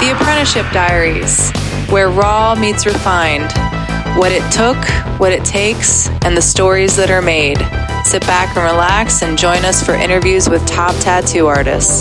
The Apprenticeship Diaries, where raw meets refined. What it took, what it takes, and the stories that are made. Sit back and relax and join us for interviews with top tattoo artists.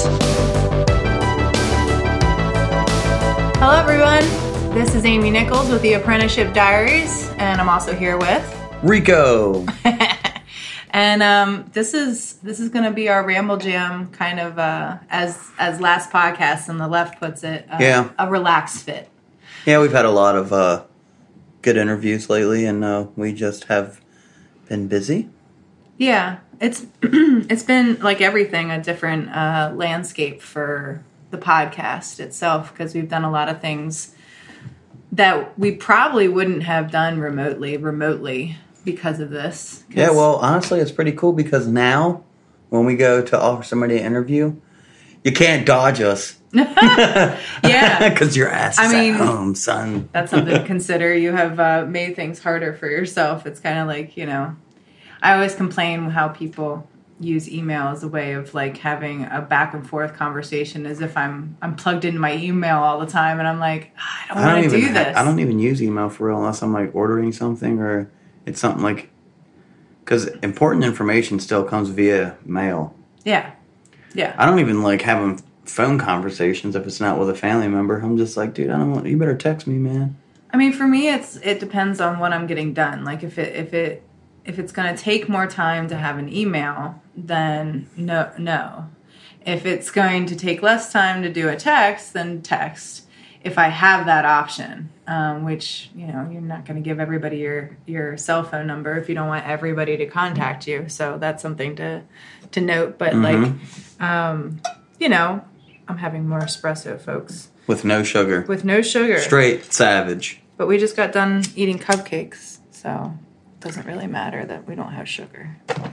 Hello, everyone. This is Amy Nichols with The Apprenticeship Diaries, and I'm also here with Rico. And this is going to be our Ramble Jam kind of, as last podcast and the left puts it, a relaxed fit. Yeah, we've had a lot of good interviews lately, and we just have been busy. Yeah, it's been like everything, a different landscape for the podcast itself, because we've done a lot of things that we probably wouldn't have done remotely because of this. Yeah, well, honestly, it's pretty cool because now when we go to offer somebody an interview, you can't dodge us. Yeah. Because your ass is at home, son. That's something to consider. You have made things harder for yourself. It's kind of like, I always complain how people use email as a way of like having a back and forth conversation, as if I'm plugged into my email all the time, and I'm like, I don't want to do this. I don't even use email for real unless I'm like ordering something or it's something like, because important information still comes via mail. Yeah. I don't even like having phone conversations if it's not with a family member. I'm just like, dude, you better text me, man. I mean, for me, it depends on what I'm getting done. Like if it's going to take more time to have an email, then no. If it's going to take less time to do a text, then text. If I have that option, which, you're not going to give everybody your cell phone number if you don't want everybody to contact you. So that's something to note. But I'm having more espresso, folks. With no sugar. Straight savage. But we just got done eating cupcakes, so it doesn't really matter that we don't have sugar.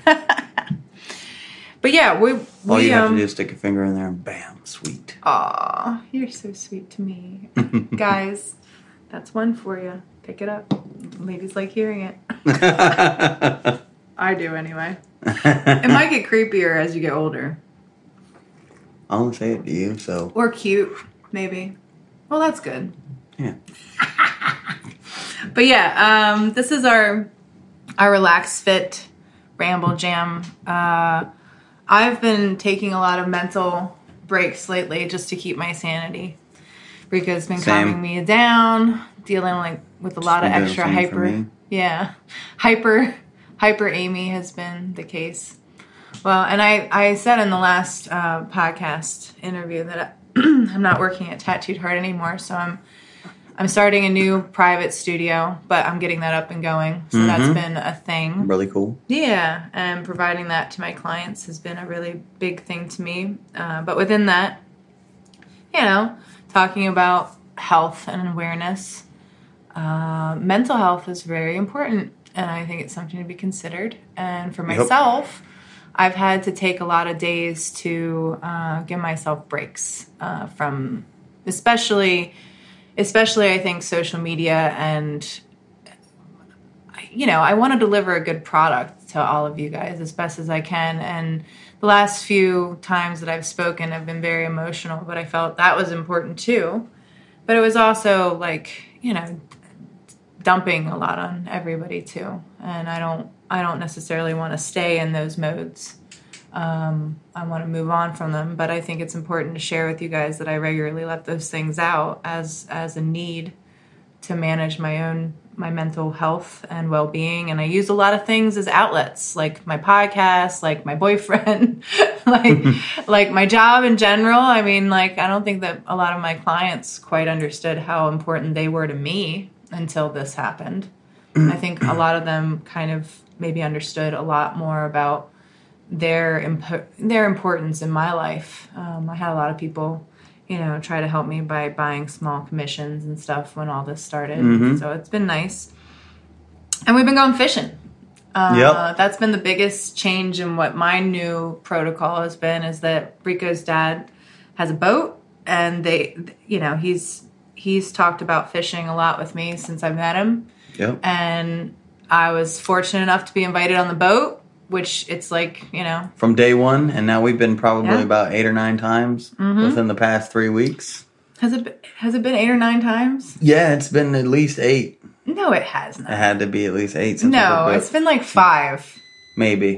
But yeah, all you have to do is stick a finger in there and bam, sweet. Aw, you're so sweet to me. Guys, that's one for you. Pick it up. Ladies like hearing it. I do anyway. It might get creepier as you get older. I won't say it to you, so. Or cute, maybe. Well, that's good. Yeah. But yeah, this is our Relax Fit Ramble Jam. I've been taking a lot of mental breaks lately just to keep my sanity. Rika's been calming me down, dealing with a lot of extra hyper. Yeah, hyper Amy has been the case. Well, and I said in the last podcast interview that I'm not working at Tattooed Heart anymore, so I'm starting a new private studio, but I'm getting that up and going. So that's been a thing. Really cool. Yeah, and providing that to my clients has been a really big thing to me. But within that, talking about health and awareness, mental health is very important, and I think it's something to be considered. And for myself, I've had to take a lot of days to give myself breaks from, especially I think social media, and I want to deliver a good product to all of you guys as best as I can. And the last few times that I've spoken have been very emotional, but I felt that was important too. But it was also dumping a lot on everybody too. And I don't necessarily want to stay in those modes. I want to move on from them, but I think it's important to share with you guys that I regularly let those things out as a need to manage my mental health and well-being. And I use a lot of things as outlets, like my podcast, like my boyfriend, like my job in general. I mean, I don't think that a lot of my clients quite understood how important they were to me until this happened. I think a lot of them kind of maybe understood a lot more about their importance in my life. I had a lot of people, try to help me by buying small commissions and stuff when all this started. So it's been nice. And we've been going fishing. That's been the biggest change in what my new protocol has been, is that Rico's dad has a boat, and he's talked about fishing a lot with me since I met him. Yep. And I was fortunate enough to be invited on the boat, which it's from day one, and now we've been probably about 8 or 9 times within the past 3 weeks. Has it been 8 or 9 times? Yeah, it's been at least 8. No, it has not. It had to be at least 8 since No, it's been like 5. Maybe.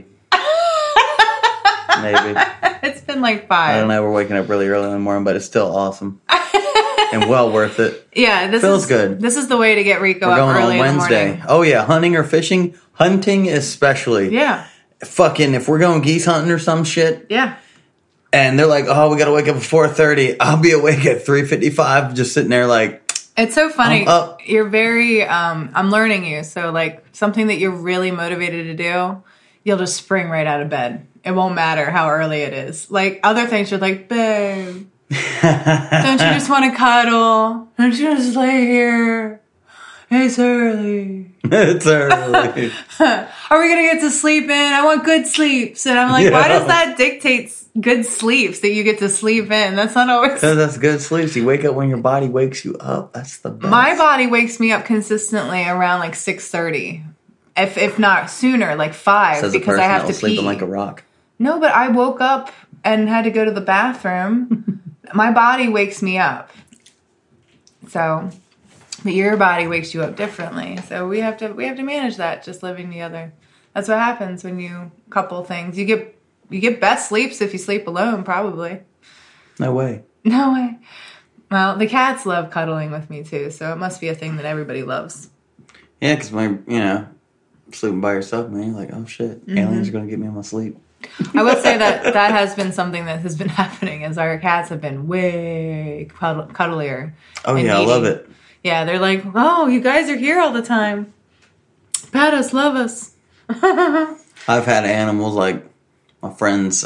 Maybe. It's been like 5. I don't know. We're waking up really early in the morning, but it's still awesome. And well worth it. Yeah, Feels good. This is the way to get Rico We're up going early on in the Wednesday. morning. Oh, yeah. Hunting or fishing? Hunting especially. Yeah. Fucking, if we're going geese hunting or some shit, Yeah. and they're like, oh, we got to wake up at 4:30. I'll be awake at 3:55, just sitting there like, It's so funny. I'm up. You're very, I'm learning you. So, like, something that you're really motivated to do, you'll just spring right out of bed. It won't matter how early it is. Like, other things, you're like, babe, don't you just want to cuddle? Don't you just lay here? It's early. It's early. Are we going to get to sleep in? I want good sleeps. And I'm like, why does that dictate good sleeps that you get to sleep in? That's not always... Because that's good sleeps. You wake up when your body wakes you up. That's the best. My body wakes me up consistently around like 6:30. If not sooner, like 5, Says the because person I have that to was sleeping pee. like a rock. No, but I woke up and had to go to the bathroom. My body wakes me up. So, but your body wakes you up differently. So we have to manage that just living together. That's what happens when you couple things. You get best sleeps if you sleep alone, probably. No way. No way. Well, the cats love cuddling with me too, so it must be a thing that everybody loves. Yeah, because when sleeping by yourself, man, you're like, oh shit, aliens are going to get me on my sleep. I will say that has been something that has been happening, as our cats have been way cuddlier. Oh and yeah, needy. I love it. Yeah, they're like, oh, you guys are here all the time. Pet us, love us. I've had animals like my friends,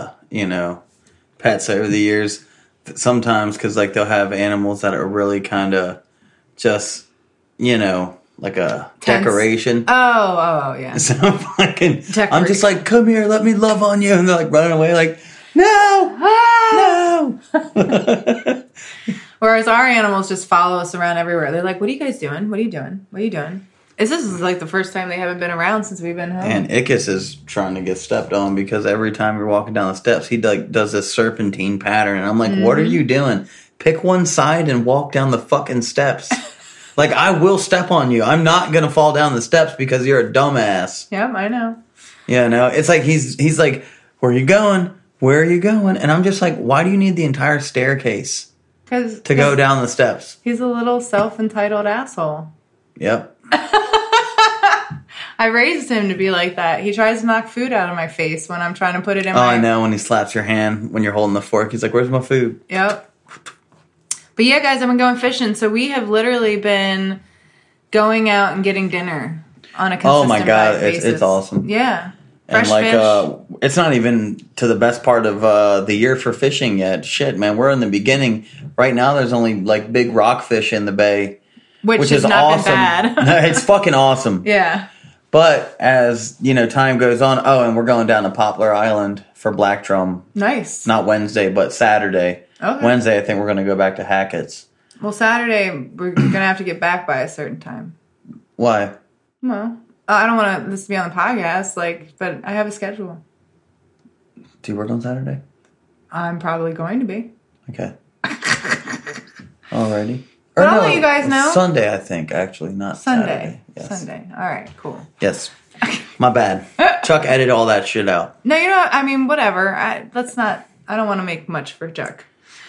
pets over the years. Sometimes because like they'll have animals that are really kind of just, like a Tense. Decoration. Oh, yeah. So fucking, I'm Decoration. just like, come here, let me love on you, and they're like running away, like, no, no. Whereas our animals just follow us around everywhere. They're like, what are you guys doing? What are you doing? What are you doing? This is like the first time they haven't been around since we've been home. And Ickis is trying to get stepped on because every time you're walking down the steps, he like does this serpentine pattern. And I'm like, what are you doing? Pick one side and walk down the fucking steps. Like, I will step on you. I'm not going to fall down the steps because you're a dumbass. Yep, I know. It's like he's like, where are you going? Where are you going? And I'm just like, why do you need the entire staircase to go down the steps? He's a little self-entitled asshole. Yep. I raised him to be like that. He tries to knock food out of my face when I'm trying to put it in my... I know, when he slaps your hand when you're holding the fork. He's like, where's my food? Yep. But yeah, guys, I've been going fishing. So we have literally been going out and getting dinner on a consistent Oh my God, basis. it's awesome. Yeah. And Fresh fish. It's not even to the best part of the year for fishing yet. Shit, man, we're in the beginning. Right now, there's only like big rockfish in the bay, which is has not awesome. been bad. No, it's fucking awesome. Yeah. But as time goes on, and we're going down to Poplar Island for Black Drum. Nice. Not Wednesday, but Saturday. Okay. Wednesday, I think we're going to go back to Hackett's. Well, Saturday, we're going to have to get back by a certain time. Why? Well, I don't want this to be on the podcast, but I have a schedule. Do you work on Saturday? I'm probably going to be. Okay. Alrighty. But I'll let you guys know. Sunday, I think, actually, not Sunday. Saturday. Yes. Sunday. All right, cool. Yes. My bad. Chuck edited all that shit out. No, whatever. I don't want to make much for Chuck.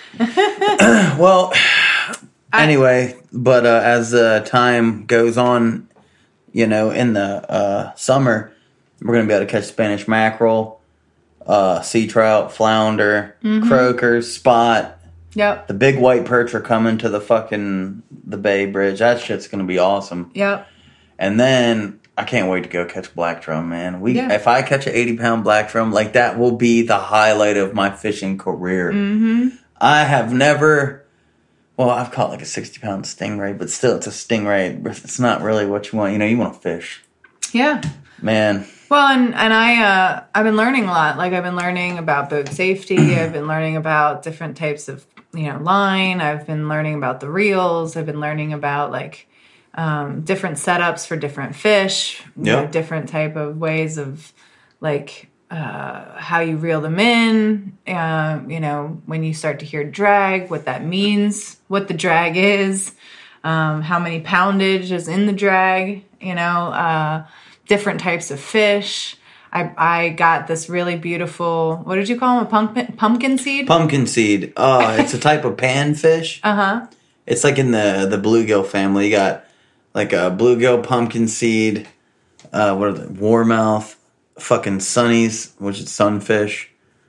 Well, anyway, but as time goes on, in the summer, we're going to be able to catch Spanish mackerel, sea trout, flounder, croakers, spot. Yep. The big white perch are coming to the Bay Bridge. That shit's going to be awesome. Yep. And then I can't wait to go catch black drum, man. If I catch an 80-pound black drum, like that will be the highlight of my fishing career. Mm-hmm. I have never, I've caught like a 60-pound stingray, but still it's a stingray. It's not really what you want. You want to fish. Yeah. Man. Well, and I've been learning a lot. Like, I've been learning about boat safety. I've been learning about different types of, line. I've been learning about the reels. I've been learning about, different setups for different fish. Yep. Different type of ways of, how you reel them in, when you start to hear drag, what that means, what the drag is, how many poundage is in the drag, different types of fish. I got this really beautiful, what did you call them, a pumpkin seed? Pumpkin seed. Oh, it's a type of panfish. Uh-huh. It's like in the bluegill family. You got like a bluegill, pumpkin seed, what are they? Warmouth, fucking sunnies, which is sunfish.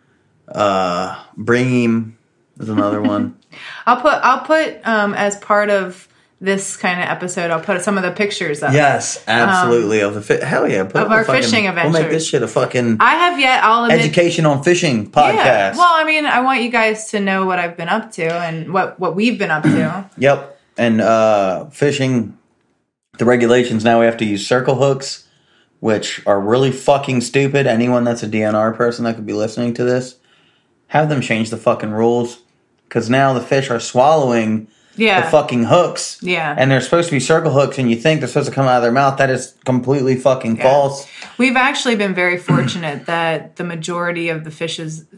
Bream is another one. I'll put as part of this kind of episode, I'll put some of the pictures up. Yes, absolutely. Of the hell yeah, of our fishing adventures. We'll make this shit a fucking. I have yet. I'll admit, education on fishing podcast. Yeah. Well, I mean, I want you guys to know what I've been up to and what we've been up to. Yep, and fishing. The regulations now, we have to use circle hooks, which are really fucking stupid. Anyone that's a DNR person that could be listening to this, have them change the fucking rules, because now the fish are swallowing. Yeah. The fucking hooks. Yeah. And they're supposed to be circle hooks, and you think they're supposed to come out of their mouth. That is completely fucking false. We've actually been very fortunate that the majority of the fish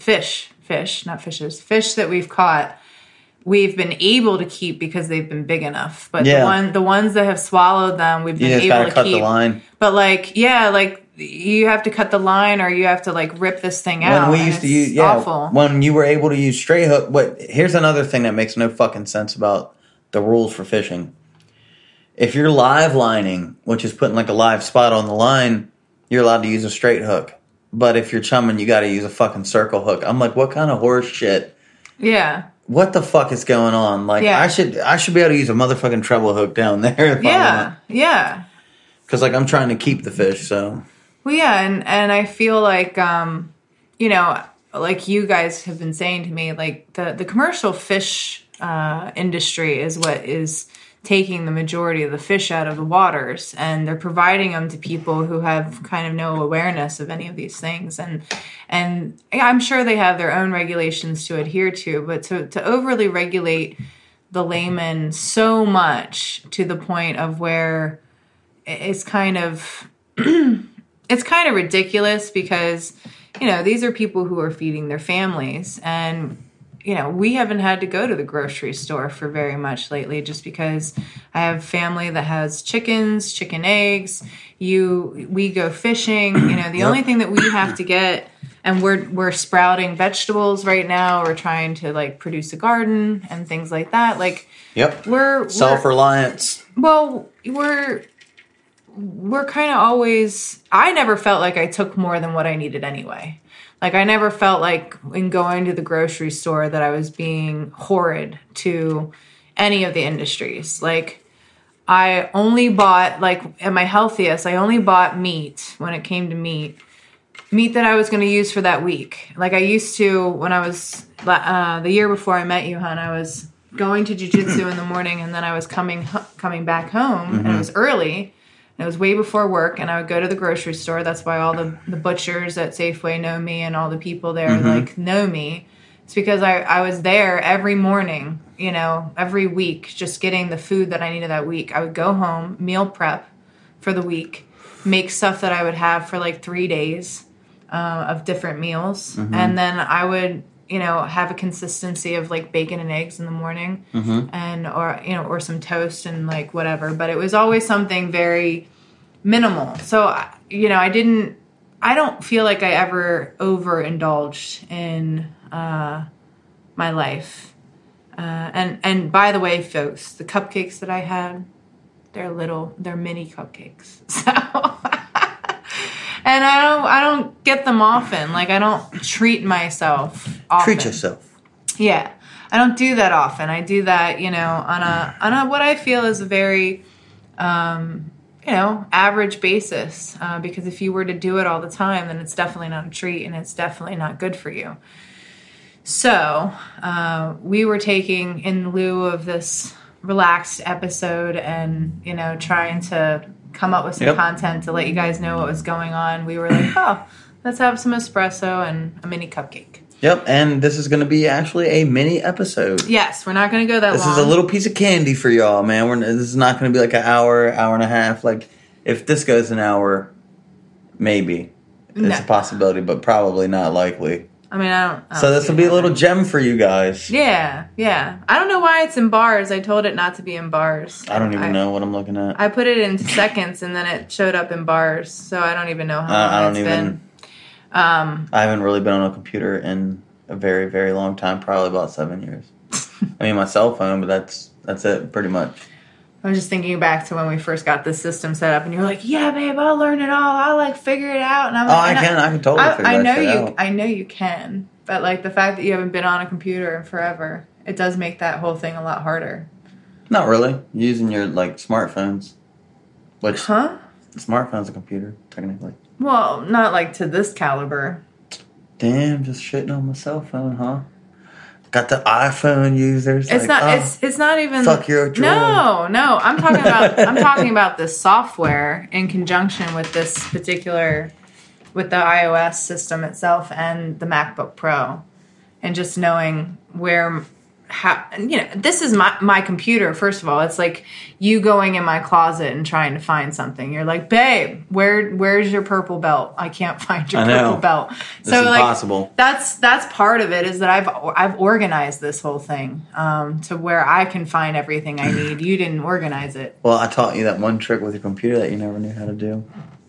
that we've caught, we've been able to keep because they've been big enough. But the ones that have swallowed them, we've been able to keep. You just gotta cut the line. But you have to cut the line, or you have to rip this thing out. When we used to use, awful. When you were able to use straight hook, here's another thing that makes no fucking sense about the rules for fishing. If you're live lining, which is putting a live spot on the line, you're allowed to use a straight hook. But if you're chumming, you got to use a fucking circle hook. I'm like, what kind of horse shit? Yeah. What the fuck is going on? I should be able to use a motherfucking treble hook down there. Yeah. Because I'm trying to keep the fish, so. Well, yeah, and I feel like, like you guys have been saying to me, the commercial fish industry is what is taking the majority of the fish out of the waters, and they're providing them to people who have kind of no awareness of any of these things. And I'm sure they have their own regulations to adhere to, but to overly regulate the layman so much to the point of where it's kind of it's kind of ridiculous, because these are people who are feeding their families, and we haven't had to go to the grocery store for very much lately, just because I have family that has chickens, chicken eggs. We go fishing. The only thing that we have to get, and we're sprouting vegetables right now. We're trying to produce a garden and things like that. We're self-reliance. Well, we're kind of always. I never felt like I took more than what I needed anyway. I never felt like in going to the grocery store that I was being horrid to any of the industries. I only bought, at my healthiest, I only bought meat when it came to meat that I was going to use for that week. I used to, when I was, the year before I met you, hon, I was going to jiu-jitsu in the morning, and then I was coming back home, and it was early. And it was way before work, and I would go to the grocery store. That's why all the butchers at Safeway know me, and all the people there know me. It's because I was there every morning, every week, just getting the food that I needed that week. I would go home, meal prep for the week, make stuff that I would have for 3 days of different meals, and then I would have a consistency of bacon and eggs in the morning, and or some toast and whatever. But it was always something very minimal. So I don't feel like I ever overindulged in my life. And by the way, folks, the cupcakes that I had, they're mini cupcakes. So. And I don't get them often. I don't treat myself often. Treat yourself. Yeah. I don't do that often. I do that, on a what I feel is a very, average basis. Because if you were to do it all the time, then it's definitely not a treat, and it's definitely not good for you. So, we were taking, in lieu of this relaxed episode and, trying to come up with some content to let you guys know what was going on, we were let's have some espresso and a mini cupcake. Yep, and this is going to be actually a mini episode. Yes, we're not going to go that long. This is a little piece of candy for y'all, man. This is not going to be an hour and a half. If this goes an hour, maybe. It's a possibility, but probably not likely. I mean, I don't so this will be a little gem for you guys. Yeah. I don't know why it's in bars. I told it not to be in bars. I don't even know what I'm looking at. I put it in seconds, and then it showed up in bars. So I don't even know how long it's been. I haven't really been on a computer in a very, very long time. Probably about 7 years. I mean, my cell phone, but that's it, pretty much. I was just thinking back to when we first got this system set up, and you were like, "Yeah, babe, I'll learn it all. I'll like figure it out." And I'm like, I can totally figure that shit out. I know you can, but like the fact that you haven't been on a computer in forever, it does make that whole thing a lot harder. Not really. Using your like smartphones, which smartphone's a computer technically. Well, not like to this caliber. Damn, just shitting on my cell phone, huh? Got the iPhone users. It's like, not. It's not even. Fuck your drone. No. I'm talking about. I'm talking about the software in conjunction with this particular, with the iOS system itself and the MacBook Pro, and just knowing this is my computer. First of all, it's like you going in my closet and trying to find something. You're like, babe, where's your purple belt? I can't find your purple belt. It's impossible. That's part of it, is that I've organized this whole thing to where I can find everything I need. You didn't organize it. Well, I taught you that one trick with your computer that you never knew how to do.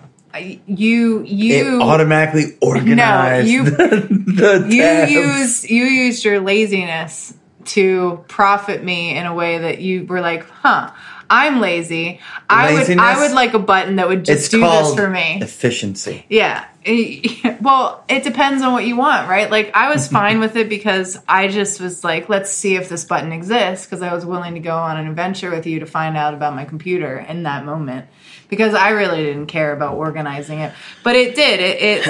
It automatically organized. You used your laziness to profit me in a way that you were like, I'm lazy. I would like a button that would just do this for me. Efficiency. Yeah. Well, it depends on what you want, right? Like, I was fine with it because I just was like, let's see if this button exists, because I was willing to go on an adventure with you to find out about my computer in that moment, because I really didn't care about organizing it. But it did.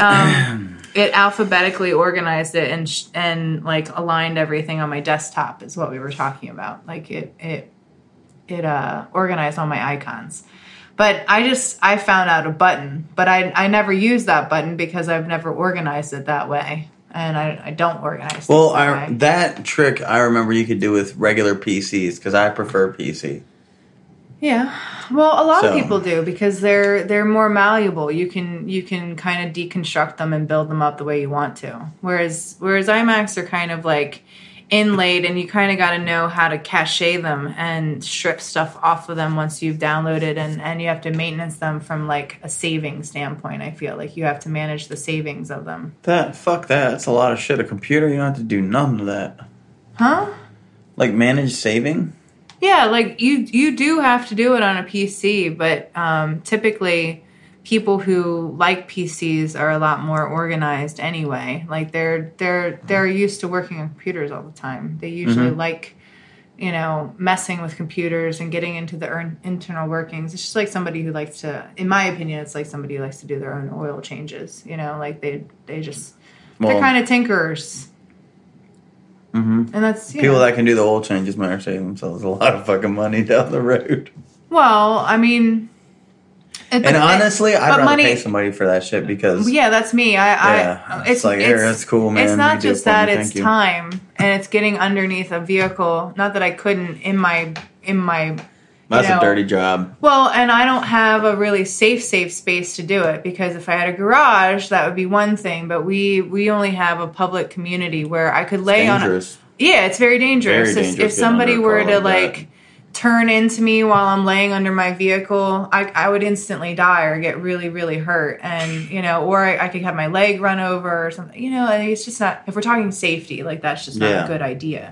It alphabetically organized it and like aligned everything on my desktop is what we were talking about. Like it organized all my icons. But I found out a button, but I never used that button because I've never organized it that way. And I don't organize that way. That trick I remember you could do with regular PCs, because I prefer PC. Yeah. Well, a lot of people do, because they're more malleable. You can kind of deconstruct them and build them up the way you want to. Whereas iMacs are kind of like inlaid, and you kind of got to know how to cache them and strip stuff off of them once you've downloaded, and you have to maintenance them from like a saving standpoint. I feel like you have to manage the savings of them. Fuck that. That's a lot of shit. A computer, you don't have to do none of that. Huh? Like manage saving? Yeah, like you do have to do it on a PC, but typically people who like PCs are a lot more organized anyway. Like they're used to working on computers all the time. They usually like, messing with computers and getting into the internal workings. It's just like somebody who likes to, in my opinion, it's like somebody who likes to do their own oil changes. Like they're kind of tinkerers. Mm-hmm. And that's people that can do the oil changes might save themselves a lot of fucking money down the road. Well, I mean, honestly, I'd rather pay somebody for that shit, because that's me. It's like, that's cool, man. It's not just that; it's time, and it's getting underneath a vehicle. Not that I couldn't in my. That's a dirty job. Well, and I don't have a really safe space to do it, because if I had a garage, that would be one thing. But we only have a public community where I could lay on. Yeah, it's very dangerous. If somebody were to turn into me while I'm laying under my vehicle, I would instantly die or get really, really hurt. And, or I could have my leg run over or something. It's just not, if we're talking safety, like that's just not a good idea.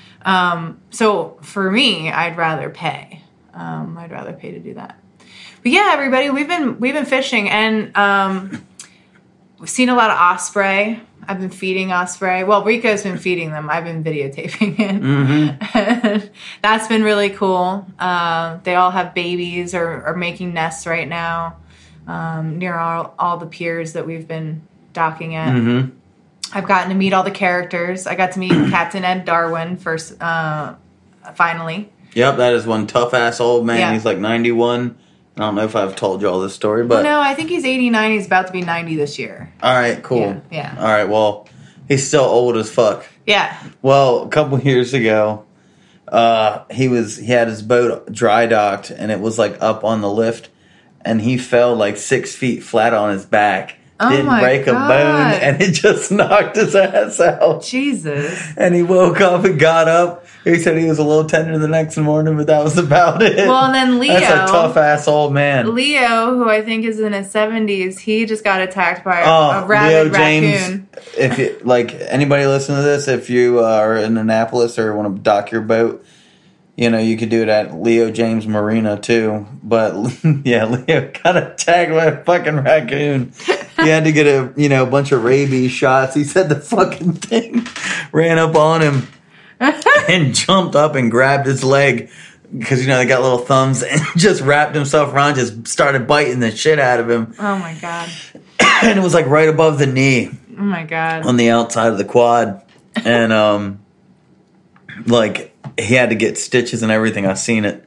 So for me, I'd rather pay. I'd rather pay to do that. But yeah, everybody, we've been fishing, and we've seen a lot of osprey. I've been feeding osprey. Well, Rico's been feeding them. I've been videotaping it. Mm-hmm. That's been really cool. They all have babies or are making nests right now near all the piers that we've been docking at. Mm-hmm. I've gotten to meet all the characters. I got to meet Captain Ed Darwin first, finally. Yep, that is one tough-ass old man. Yeah. He's like 91. I don't know if I've told you all this story, but... No, I think he's 89. He's about to be 90 this year. All right, cool. Yeah. All right, well, he's still old as fuck. Yeah. Well, a couple years ago, he had his boat dry docked, and it was like up on the lift, and he fell like 6 feet flat on his back didn't break a bone, and it just knocked his ass out. Jesus. And he woke up and got up. He said he was a little tender the next morning, but that was about it. Well, and then Leo. That's a tough-ass old man. Leo, who I think is in his 70s, he just got attacked by a rabid raccoon. If you, like, anybody listen to this, if you are in Annapolis or want to dock your boat, you know, you could do it at Leo James Marina, too. But, yeah, Leo got attacked by a fucking raccoon. He had to get a bunch of rabies shots. He said the fucking thing ran up on him and jumped up and grabbed his leg because, you know, they got little thumbs and just wrapped himself around, just started biting the shit out of him. Oh, my God. And it was, like, right above the knee. Oh, my God. On the outside of the quad. And, like, he had to get stitches and everything. I've seen it.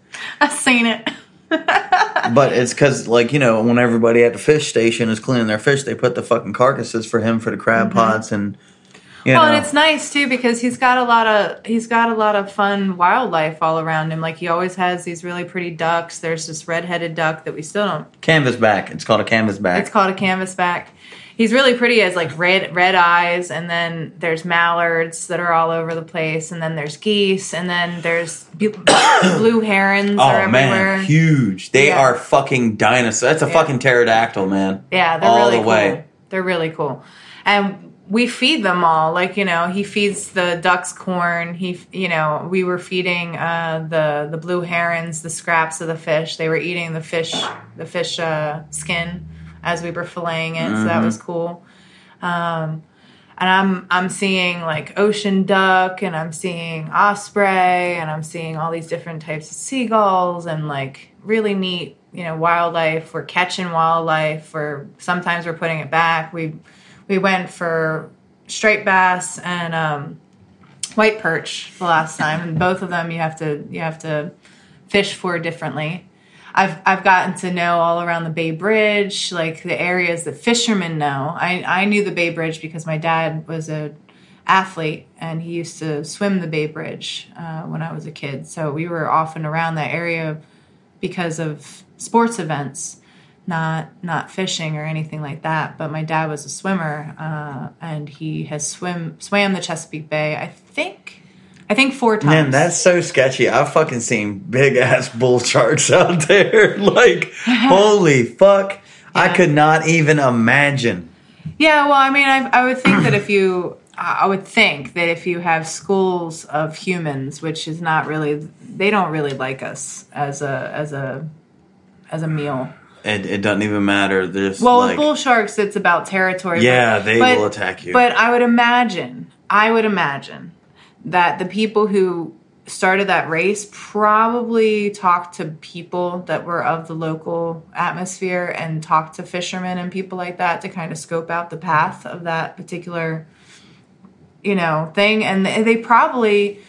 But it's because, like, you know, when everybody at the fish station is cleaning their fish, they put the fucking carcasses for him for the crab pots and, you know. And it's nice too because he's got a lot of fun wildlife all around him. Like he always has these really pretty ducks. There's this red-headed duck that we still don't. Canvasback. It's called a canvasback. He's really pretty. He has like red eyes, and then there's mallards that are all over the place, and then there's geese, and then there's blue herons are everywhere. Man, huge. They are fucking dinosaurs. That's a fucking pterodactyl, man. Yeah, they're really cool. They're really cool. And we feed them all. Like, you know, he feeds the ducks corn. We were feeding the blue herons the scraps of the fish. They were eating the fish skin as we were filleting it, so that was cool. And I'm seeing like ocean duck, and I'm seeing osprey, and I'm seeing all these different types of seagulls, and like really neat, you know, wildlife. We're catching wildlife, or sometimes we're putting it back. We went for striped bass and white perch the last time, and both of them you have to fish for differently. I've gotten to know all around the Bay Bridge, like the areas that fishermen know. I knew the Bay Bridge because my dad was an athlete and he used to swim the Bay Bridge when I was a kid. So we were often around that area because of sports events, not fishing or anything like that. But my dad was a swimmer and he has swam the Chesapeake Bay, I think 4 times. Man, that's so sketchy. I've fucking seen big-ass bull sharks out there. Like, holy fuck. Yeah. I could not even imagine. Yeah, well, I mean, I would think that if you have schools of humans, which is not really, they don't really like us as a meal. It doesn't even matter. There's with bull sharks, it's about territory. Yeah, they will attack you. But I would imagine that the people who started that race probably talked to people that were of the local atmosphere and talked to fishermen and people like that to kind of scope out the path of that particular, you know, thing. And they probably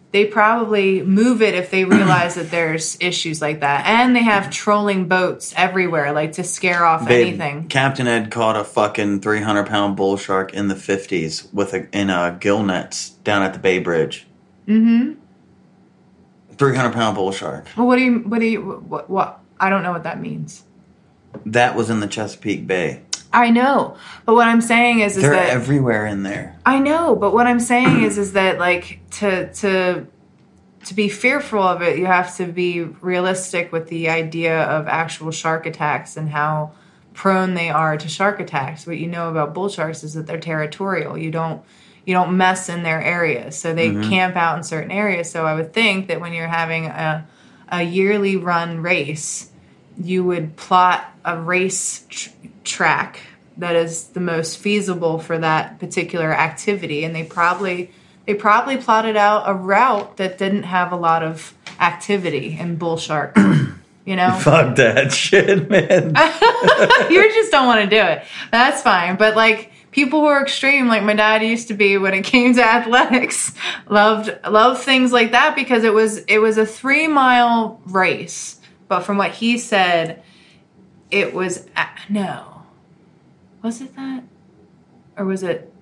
move it if they realize that there's issues like that. And they have trolling boats everywhere, like to scare off anything. Captain Ed caught a fucking 300-pound bull shark in the 50s in gill nets down at the Bay Bridge. Mm-hmm. 300-pound bull shark. Well, what? I don't know what that means. That was in the Chesapeake Bay. I know, but what I'm saying is they're that everywhere in there. I know, but what I'm saying is that like to be fearful of it, you have to be realistic with the idea of actual shark attacks and how prone they are to shark attacks. What you know about bull sharks is that they're territorial. You don't mess in their areas, so they camp out in certain areas. So I would think that when you're having a yearly run race, you would plot a race track that is the most feasible for that particular activity, and they probably plotted out a route that didn't have a lot of activity in bull shark. You know, fuck that shit, man. You just don't want to do it. That's fine, but like people who are extreme, like my dad used to be when it came to athletics, loved things like that because it was a 3-mile race. But from what he said, it was no. Was it that? Or was it...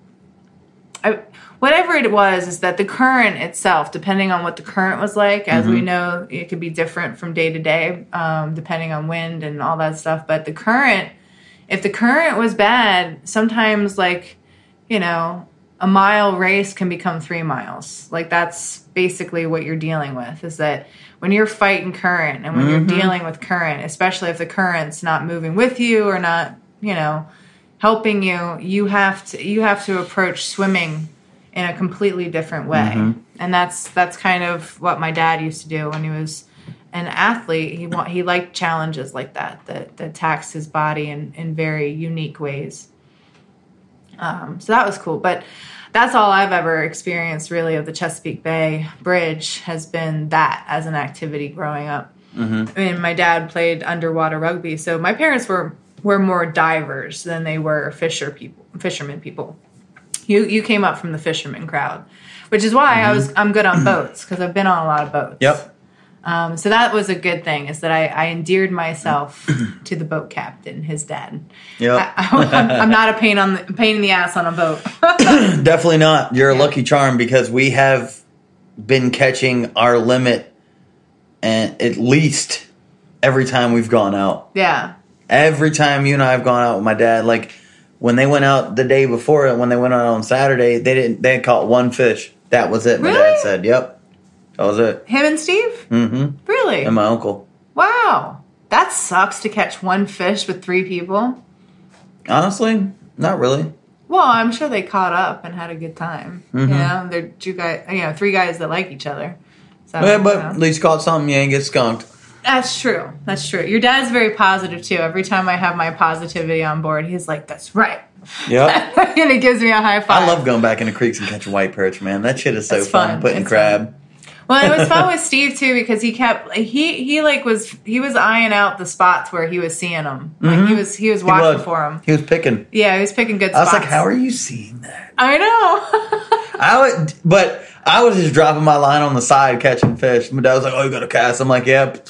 whatever it was, is that the current itself, depending on what the current was like, as we know, it could be different from day to day, depending on wind and all that stuff. But the current if the current was bad, sometimes like, you know, a mile race can become 3 miles. Like that's basically what you're dealing with, is that when you're fighting current and when you're dealing with current, especially if the current's not moving with you or not, you know, helping you, you have to approach swimming in a completely different way. And that's kind of what my dad used to do when he was an athlete. He liked challenges like that taxed his body in very unique ways. So that was cool. But that's all I've ever experienced really of the Chesapeake Bay Bridge has been that as an activity growing up. I mean, my dad played underwater rugby, so my parents were more divers than they were fishermen people. You came up from the fisherman crowd, which is why I'm good on boats, because I've been on a lot of boats. Yep. So that was a good thing, is that I endeared myself to the boat captain, his dad. Yep. I'm not a pain in the ass on a boat. Definitely not. You're a lucky charm, because we have been catching our limit, and at least every time we've gone out. Yeah. Every time you and I have gone out with my dad, like when they went out the day before, and when they went out on Saturday, they had caught one fish. That was it. Really? My dad said, "Yep, that was it." Him and Steve? Mm-hmm. Really? And my uncle. Wow. That sucks to catch one fish with 3 people. Honestly, not really. Well, I'm sure they caught up and had a good time. You know, they're 2 guys, 3 guys that like each other. So, Yeah, but at least caught something. You ain't get skunked. That's true. That's true. Your dad's very positive too. Every time I have my positivity on board, he's like, "That's right." Yep. And he gives me a high five. I love going back into creeks and catching white perch, man. That shit is so It's fun. Putting crab. Fun. Well, it was fun with Steve too, because he kept he was eyeing out the spots where he was seeing them. Like he was watching for them. He was picking. Yeah, he was picking good I spots. was like, "How are you seeing that?" I know. I was just dropping my line on the side catching fish. My dad was like, "Oh, you got a cast?" I'm like, "Yep."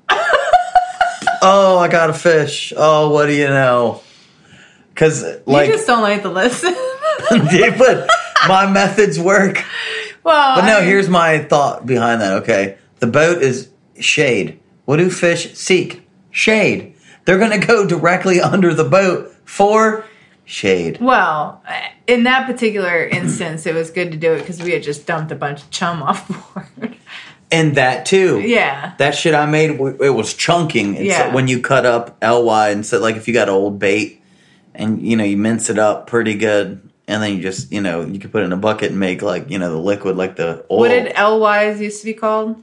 "Oh, I got a fish." "Oh, what do you know?" Because like, you just don't like to listen. Yeah, but my methods work. Well, But no, here's my thought behind that, okay? The boat is shade. What do fish seek? Shade. They're going to go directly under the boat for shade. Well, in that particular instance, it was good to do it because we had just dumped a bunch of chum off board. And that too. Yeah. That shit I made, it was chunking. It's when you cut up LY and so like if you got old bait and, you mince it up pretty good. And then you just, you could put it in a bucket and make, like, the liquid, like the oil. What did LYs used to be called?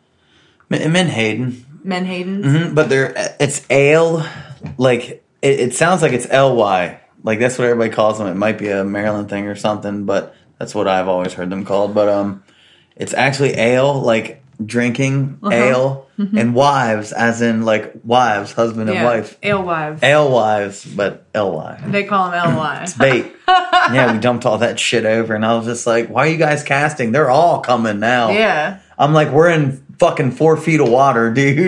Menhaden. Menhaden? Mm-hmm. But it's ale. Like, it sounds like it's LY. Like, that's what everybody calls them. It might be a Maryland thing or something, but that's what I've always heard them called. But it's actually ale, like drinking ale, and wives, as in, like, wives, husband and wife. Alewives. Alewives, but LY. They call them LY. It's bait. Yeah, we dumped all that shit over, and I was just like, "Why are you guys casting? They're all coming now." Yeah. I'm like, "We're in fucking 4 feet of water, dude."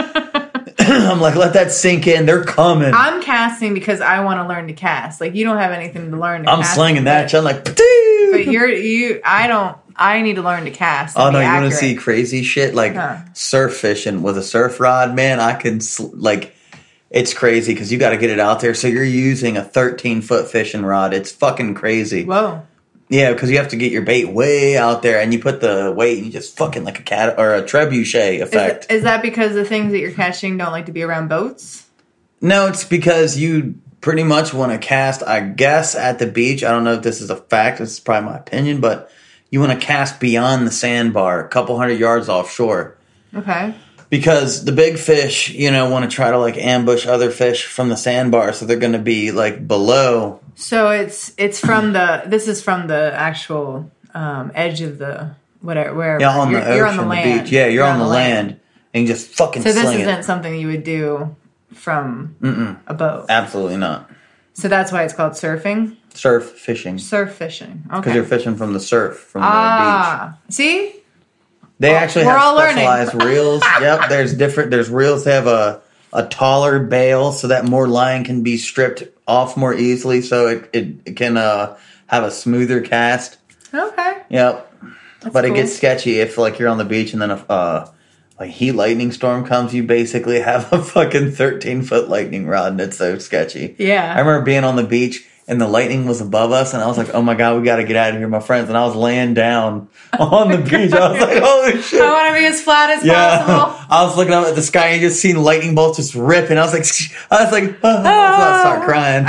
I'm like, "Let that sink in. They're coming." I'm casting because I want to learn to cast. Like, you don't have anything to learn to I'm cast. slinging that shit. I'm like, But I need to learn to cast. Oh, no, you want to see crazy shit? Like, surf fishing with a surf rod, man. I can, it's crazy because you got to get it out there. So you're using a 13-foot fishing rod. It's fucking crazy. Whoa. Yeah, because you have to get your bait way out there, and you put the weight, and you just fucking like a cat or a trebuchet effect. Is that because the things that you're catching don't like to be around boats? No, it's because you pretty much want to cast, I guess, at the beach. I don't know if this is a fact. This is probably my opinion, but you want to cast beyond the sandbar, a couple 100 yards offshore. Okay. Because the big fish, want to try to like ambush other fish from the sandbar, so they're going to be like below. So it's from this is from the actual edge of the wherever. Yeah, on the ocean, you're on the land. beach. Yeah, you're on the land, and you just fucking. So this sling isn't it. something you would do from a boat. Absolutely not. So that's why it's called surfing. Surf fishing. Surf fishing. Okay. Because you're fishing from the surf from the beach. See. They actually we're have all specialized reels. Yep, there's reels. They have a taller bail so that more line can be stripped off more easily, so it can have a smoother cast. Okay. Yep. That's but cool. It gets sketchy if like you're on the beach and then a like heat lightning storm comes, you basically have a fucking 13-foot lightning rod, and it's so sketchy. Yeah. I remember being on the beach and the lightning was above us, and I was like, oh my God, we got to get out of here, my friends. And I was laying down on the beach. I was like, holy shit. I want to be as flat as possible. I was looking up at the sky and just seeing lightning bolts just rip, and I was like, I start crying.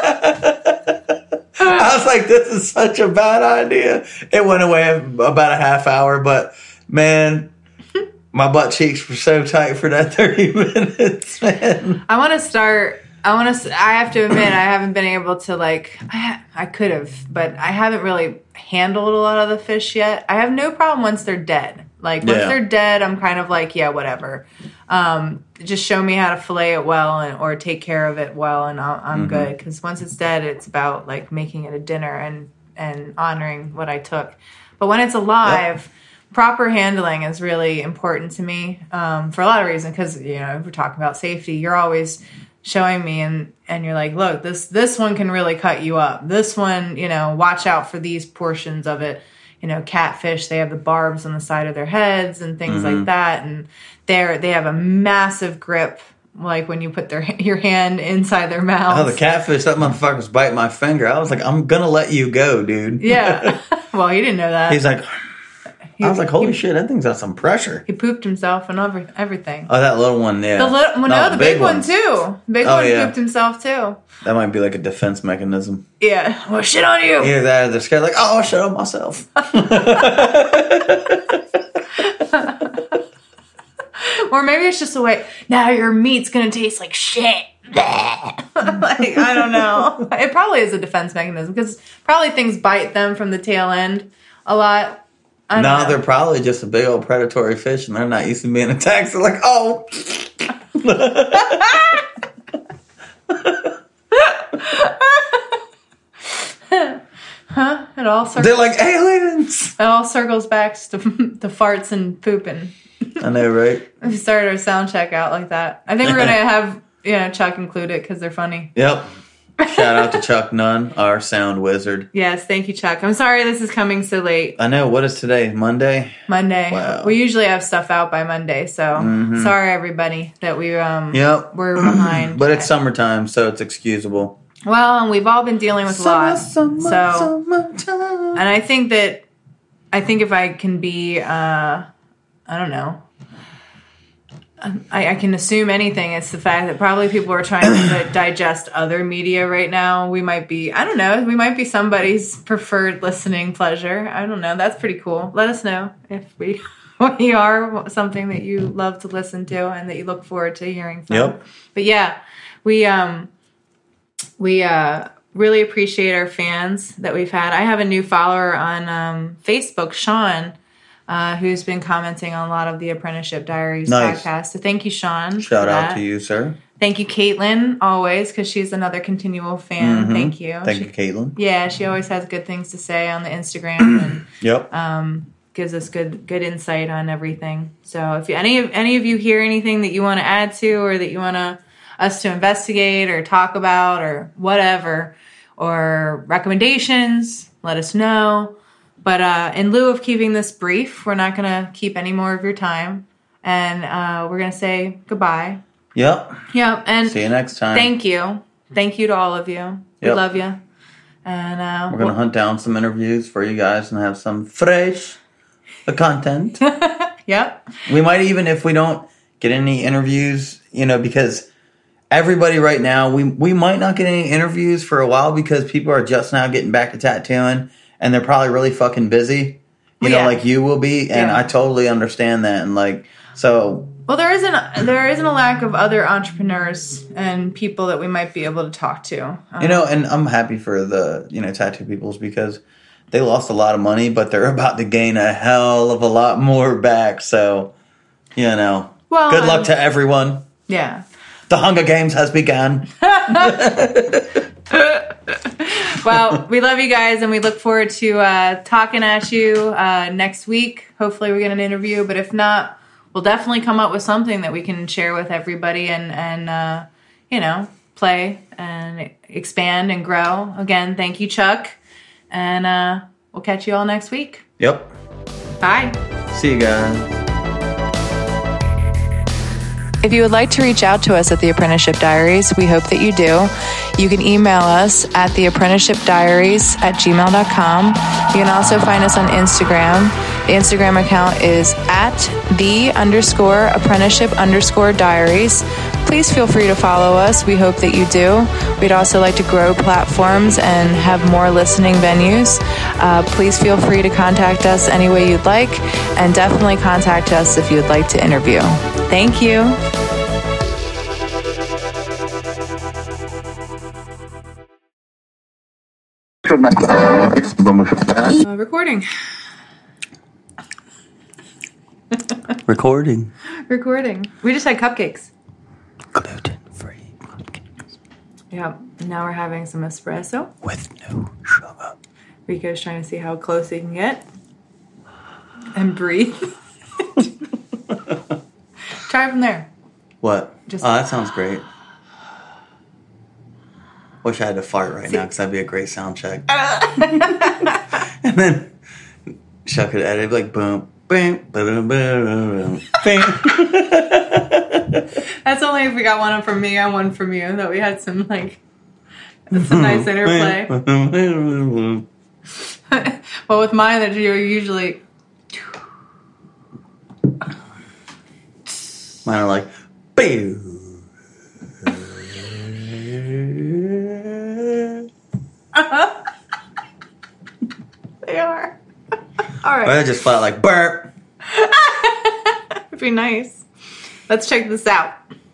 I was like, this is such a bad idea. It went away about a half hour, but man, my butt cheeks were so tight for that 30 minutes, man. I have to admit, I haven't been able to, like, I could have, but I haven't really handled a lot of the fish yet. I have no problem once they're dead. Like, once they're dead, I'm kind of like, yeah, whatever. Just show me how to fillet it well or take care of it well, and I'm good. Because once it's dead, it's about, like, making it a dinner and honoring what I took. But when it's alive, proper handling is really important to me for a lot of reasons. Because, you know, if we're talking about safety, you're always showing me and you're like, look, this one can really cut you up. This one, you know, watch out for these portions of it. You know, catfish, they have the barbs on the side of their heads and things like that. And they have a massive grip, like when you put your hand inside their mouth. Oh, the catfish, that motherfucker's biting my finger. I was like, I'm going to let you go, dude. Yeah. Well, he didn't know that. He's like... I was like, holy shit, that thing's got some pressure. He pooped himself and everything. Oh, that little one, yeah. The big one, too. The big one pooped himself, too. That might be like a defense mechanism. Yeah. Well, shit on you. Either that or they're scared, like, oh, I'll shit on myself. Or maybe it's just a way, now your meat's going to taste like shit. Like, I don't know. It probably is a defense mechanism because probably things bite them from the tail end a lot. No, they're probably just a big old predatory fish, and they're not used to being attacked. They're like, oh. Huh? It all circles. They're like aliens. It all circles back to farts and pooping. I know, right? We started our sound check out like that. I think we're gonna have Chuck include it because they're funny. Yep. Shout out to Chuck Nunn, our sound wizard. Yes, thank you, Chuck. I'm sorry this is coming so late. I know. What is today? Monday? Monday. Wow. We usually have stuff out by Monday, so sorry everybody that we're behind. But it's summertime, so it's excusable. Well, and we've all been dealing with a lot. Summertime. And I think if I can be, I don't know. I can assume anything. It's the fact that probably people are trying to digest other media right now. We might be, I don't know, we might be somebody's preferred listening pleasure. I don't know. That's pretty cool. Let us know if we are something that you love to listen to and that you look forward to hearing from. Yep. But yeah, we really appreciate our fans that we've had. I have a new follower on Facebook, Sean, who's been commenting on a lot of the Apprenticeship Diaries podcast. So thank you, Sean. Shout out to you, sir. Thank you, Caitlin, always, because she's another continual fan. Thank you. Thank you, Caitlin. Yeah, she always has good things to say on the Instagram and gives us good insight on everything. So if any of you hear anything that you want to add to or that you want us to investigate or talk about or whatever, or recommendations, let us know. But in lieu of keeping this brief, we're not going to keep any more of your time. And we're going to say goodbye. Yep. Yep. And see you next time. Thank you. Thank you to all of you. We love you. And we're going to hunt down some interviews for you guys and have some fresh content. Yep. We might even, if we don't get any interviews, because everybody right now, we might not get any interviews for a while because people are just now getting back to tattooing. And they're probably really fucking busy, like you will be. And I totally understand that. And so. Well, there isn't a lack of other entrepreneurs and people that we might be able to talk to. And I'm happy for the, tattoo peoples because they lost a lot of money, but they're about to gain a hell of a lot more back. So, well, good luck to everyone. Yeah. The Hunger Games has begun. Well, we love you guys, and we look forward to talking at you next week. Hopefully we get an interview, but if not, we'll definitely come up with something that we can share with everybody and play and expand and grow. Again, thank you, Chuck, and we'll catch you all next week. Yep. Bye. See you guys. If you would like to reach out to us at The Apprenticeship Diaries, we hope that you do. You can email us at theapprenticeshipdiaries@gmail.com. You can also find us on Instagram. The Instagram account is at @the_apprenticeship_diaries. Please feel free to follow us. We hope that you do. We'd also like to grow platforms and have more listening venues. Please feel free to contact us any way you'd like, and definitely contact us if you'd like to interview. Thank you. Recording. Recording. We just had cupcakes. Gluten-free cupcakes. Yeah. Now we're having some espresso. With no sugar. Rico's trying to see how close he can get. And breathe. Try from there. What? That sounds great. Wish I had to fart right now because that'd be a great sound check. And then Chuck could edit like boom, boom, boom, boom, boom. That's only if we got one from me and one from you. That we had some nice interplay. Well, with mine, that you're usually. Mine are like, boo. They are. All right. Or they're just flat like burp. It'd be nice. Let's check this out.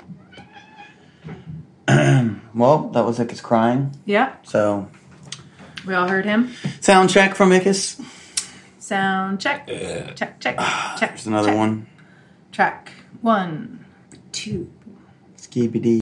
Well, that was Ickis crying. Yeah. So. We all heard him. Sound check from Ickis. Sound check. Check. There's another one. Track 1, 2. Skibidi.